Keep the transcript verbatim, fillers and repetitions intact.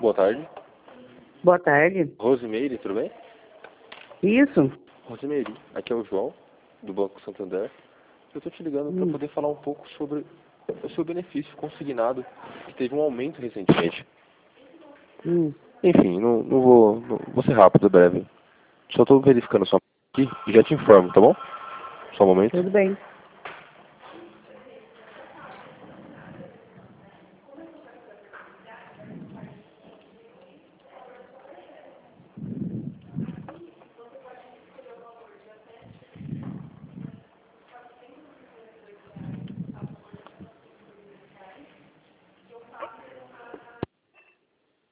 Boa tarde. Boa tarde. Rosimeire, tudo bem? Isso. Rosimeire, aqui é o João, do Banco Santander. Eu estou te ligando Hum. para poder falar um pouco sobre o seu benefício consignado, que teve um aumento recentemente. Hum. Enfim, não, não vou, não, vou ser rápido, breve. Só estou verificando só aqui e já te informo, tá bom? Só um momento. Tudo bem.